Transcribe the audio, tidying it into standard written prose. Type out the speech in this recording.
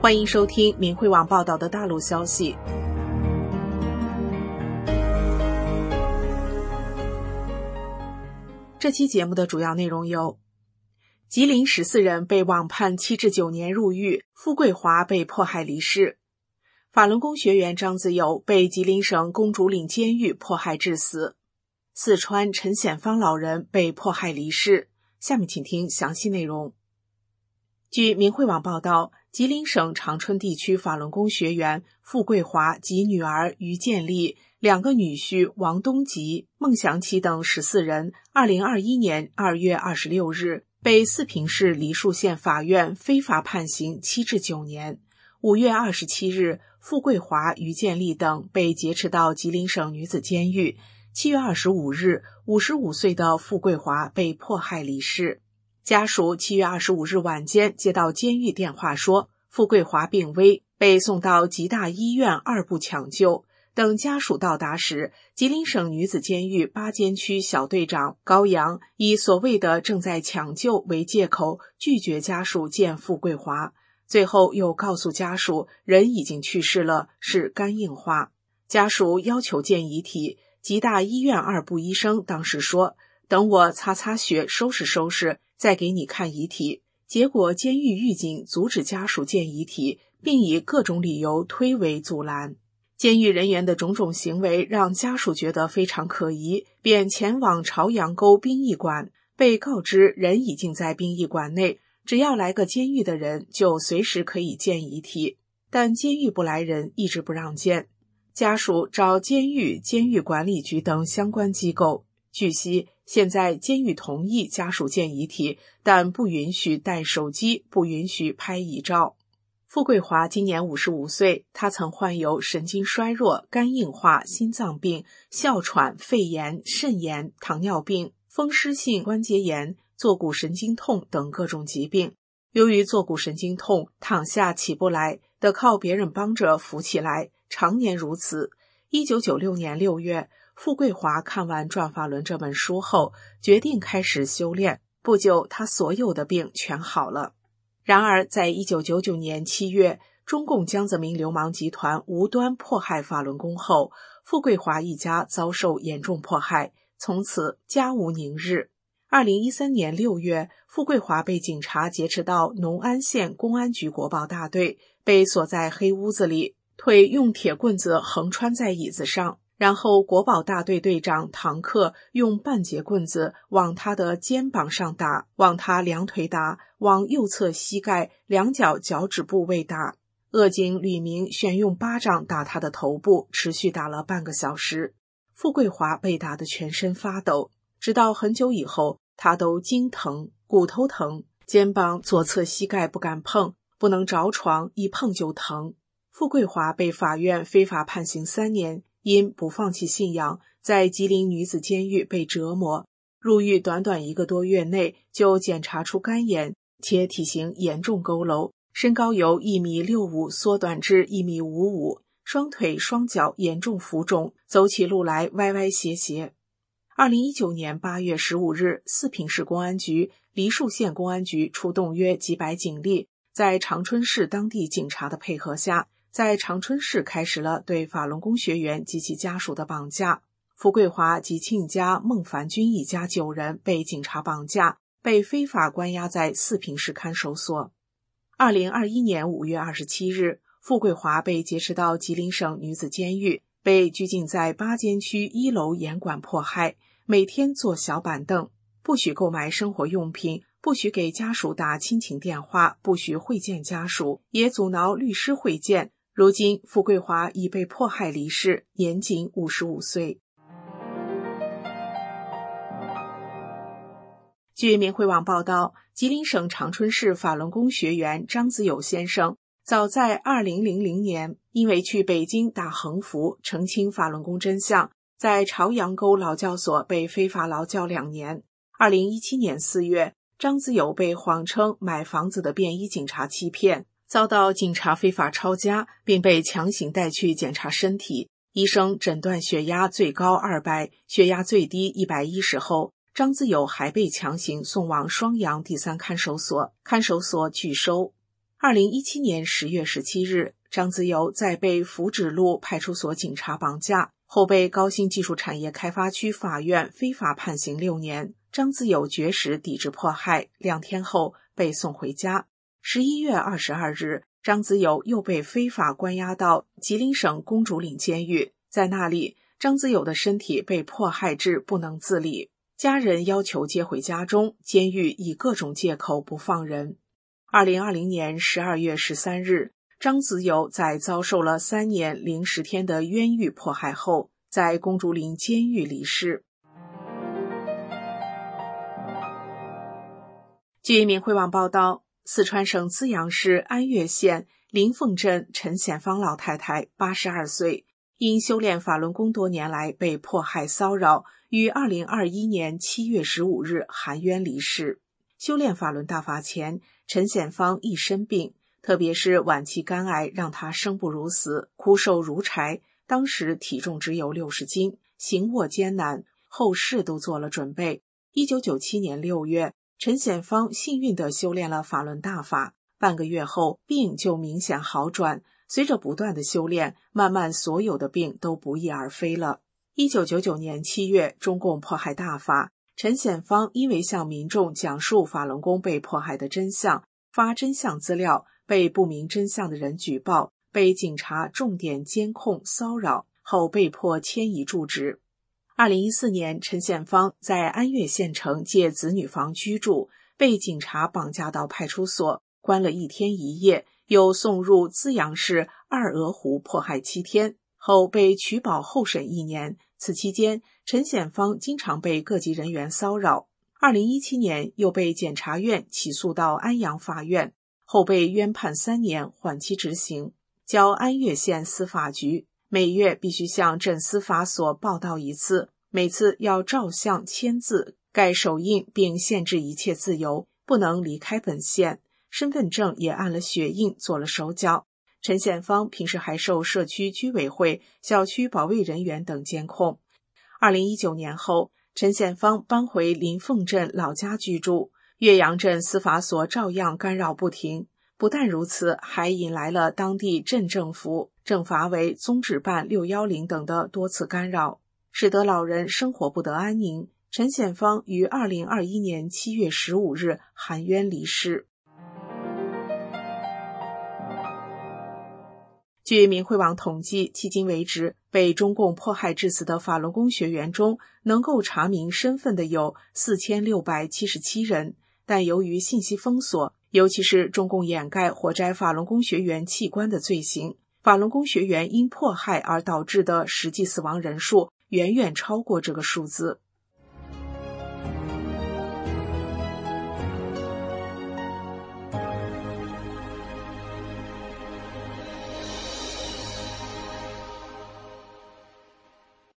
欢迎收听明慧网报道的大陆消息。这期节目的主要内容有：吉林14人被网判7至9年入狱，傅桂华被迫害离世；法轮功学员张子友被吉林省公主岭监狱迫害致死；四川陈显芳老人被迫害离世。下面请听详细内容。据明慧网报道，吉林省长春地区法轮功学员傅桂华及女儿于建丽、2个女婿王东吉、孟祥奇等14人2021年2月26日被四平市梨树县法院非法判刑7至9年。5月27日，傅桂华、于建丽等被劫持到吉林省女子监狱。7月25日，55岁的傅桂华被迫害离世。家属7月25日晚间接到监狱电话说，傅桂华病危，被送到吉大医院2部抢救。等家属到达时，吉林省女子监狱巴监区小队长高阳以所谓的正在抢救为借口，拒绝家属见傅桂华，最后又告诉家属人已经去世了，是肝硬化。家属要求见遗体，吉大医院2部医生当时说，等我擦擦血收拾收拾再给你看遗体。结果监狱狱警阻止家属见遗体，并以各种理由推诿阻拦。监狱人员的种种行为让家属觉得非常可疑，便前往朝阳沟殡仪馆，被告知人已经在殡仪馆内，只要来个监狱的人就随时可以见遗体，但监狱不来人，一直不让见。家属找监狱、监狱管理局等相关机构。据悉，现在监狱同意家属见遗体，但不允许带手机，不允许拍遗照。傅桂华今年55岁，他曾患有神经衰弱、肝硬化、心脏病、哮喘、肺炎、肾炎、糖尿病、风湿性关节炎、坐骨神经痛等各种疾病。由于坐骨神经痛，躺下起不来，得靠别人帮着扶起来，常年如此。1996年6月，傅桂华看完《转法轮》这本书后，决定开始修炼。不久，他所有的病全好了。然而，在1999年7月，中共江泽民流氓集团无端迫害法轮功后，傅桂华一家遭受严重迫害，从此家无宁日。2013年6月，傅桂华被警察劫持到农安县公安局国保大队，被锁在黑屋子里，腿用铁棍子横穿在椅子上。然后国保大队队长唐克用半截棍子往他的肩膀上打，往他两腿打，往右侧膝盖、两脚脚趾部位打。恶警吕明选用巴掌打他的头部，持续打了半个小时。傅桂华被打得全身发抖，直到很久以后，他都筋疼、骨头疼，肩膀左侧膝盖不敢碰，不能着床，一碰就疼。傅桂华被法院非法判刑3年，因不放弃信仰，在吉林女子监狱被折磨，入狱短短1个多月内就检查出肝炎，且体型严重佝偻，身高由1.65米缩短至1.55米，双腿双脚严重浮肿，走起路来歪歪斜斜。2019年8月15日，四平市公安局、梨树县公安局出动约几百警力，在长春市当地警察的配合下，在长春市开始了对法轮功学员及其家属的绑架。傅桂华及亲家孟凡军一家9人被警察绑架，被非法关押在四平市看守所。2021年5月27日，傅桂华被劫持到吉林省女子监狱，被拘禁在巴监区1楼严管迫害，每天坐小板凳，不许购买生活用品，不许给家属打亲情电话，不许会见家属，也阻挠律师会见。如今，傅桂华已被迫害离世，年仅55岁。据明慧网报道，吉林省长春市法轮功学员张子友先生，早在2000年，因为去北京打横幅澄清法轮功真相，在朝阳沟劳教所被非法劳教2年。2017年4月，张子友被谎称买房子的便衣警察欺骗，遭到警察非法抄家，并被强行带去检查身体。医生诊断血压最高200，血压最低110后，张子友还被强行送往双阳第3看守所，看守所拒收。 2017年10月17日，张子友在被福祉路派出所警察绑架后，被高新技术产业开发区法院非法判刑6年。张子友绝食抵制迫害，2天后被送回家。11月22日，张子友又被非法关押到吉林省公主岭监狱，在那里，张子友的身体被迫害至不能自理，家人要求接回家中，监狱以各种借口不放人。2020年12月13日，张子友在遭受了3年零10天的冤狱迫害后，在公主岭监狱离世。据民汇网报道，四川省资阳市安岳县临凤镇陈显芳老太太82岁，因修炼法轮功多年来被迫害骚扰，于2021年7月15日含冤离世。修炼法轮大法前，陈显芳一身病，特别是晚期肝癌让她生不如死，枯瘦如柴，当时体重只有60斤，行卧艰难，后事都做了准备。1997年6月，陈显芳幸运地修炼了法轮大法，半个月后病就明显好转，随着不断的修炼，慢慢所有的病都不翼而飞了。1999年7月，中共迫害大法，陈显芳因为向民众讲述法轮功被迫害的真相，发真相资料，被不明真相的人举报，被警察重点监控骚扰，后被迫迁移住址。2014年，陈显芳在安岳县城借子女房居住，被警察绑架到派出所，关了1天1夜，又送入资阳市二鹅湖迫害7天，后被取保候审1年。此期间，陈显芳经常被各级人员骚扰。2017年又被检察院起诉到安阳法院，后被冤判3年，缓期执行，交安岳县司法局，每月必须向镇司法所报到1次，每次要照相签字盖手印，并限制一切自由，不能离开本县，身份证也按了血印做了手脚。陈显芳平时还受社区居委会、小区保卫人员等监控。2019年后，陈显芳搬回临凤镇老家居住，岳阳镇司法所照样干扰不停。不但如此，还引来了当地镇政府、政法委、宗旨办610等的多次干扰，使得老人生活不得安宁。陈显芳于2021年7月15日含冤离世。据民汇网统计，迄今为止，被中共迫害致死的法轮功学员中，能够查明身份的有4677人，但由于信息封锁，尤其是中共掩盖活摘法轮功学员器官的罪行，法轮功学员因迫害而导致的实际死亡人数远远超过这个数字。